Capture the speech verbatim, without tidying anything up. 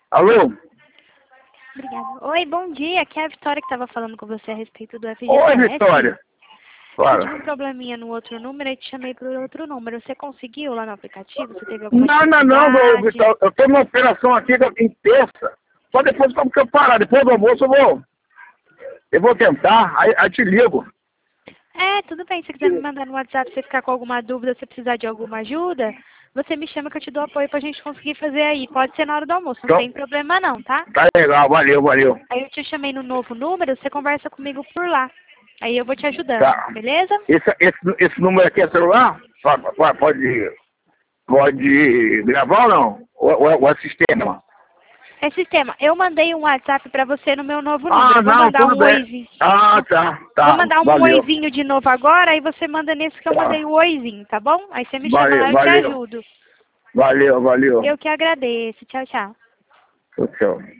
Alô? Obrigada. Oi, bom dia. Aqui é a Vitória que estava falando com você a respeito do F G C S. Oi, Vitória. Eu tive um probleminha no outro número e te chamei por outro número. Você conseguiu lá no aplicativo? Você teve alguma Não, não, não, não, Vitória. Eu estou numa operação aqui em terça. Só depois como que eu parar. Depois do almoço eu vou. Eu vou tentar, aí, aí te ligo. É, tudo bem. Se você quiser me mandar no WhatsApp, se você ficar com alguma dúvida, se precisar de alguma ajuda, você me chama que eu te dou apoio pra gente conseguir fazer aí. Pode ser na hora do almoço, não Então, tem problema não, tá? Tá legal, valeu, valeu. Aí eu te chamei no novo número, você conversa comigo por lá. Aí eu vou te ajudando, Tá. beleza? Esse, esse, esse número aqui é celular? Pode, pode, pode gravar ou não? Ou, ou, ou é sistema? É sistema. Eu mandei um WhatsApp pra você no meu novo número. Ah, Eu vou não, mandar tudo um bem. oizinho. Ah, tá, tá. Vou mandar um Valeu. oizinho de novo agora, aí você manda nesse que eu Tá. mandei o oizinho, tá bom? Aí você me chama Valeu, lá e eu te valeu. ajudo. Valeu, valeu. Eu que agradeço. Tchau, tchau. Tchau, tchau.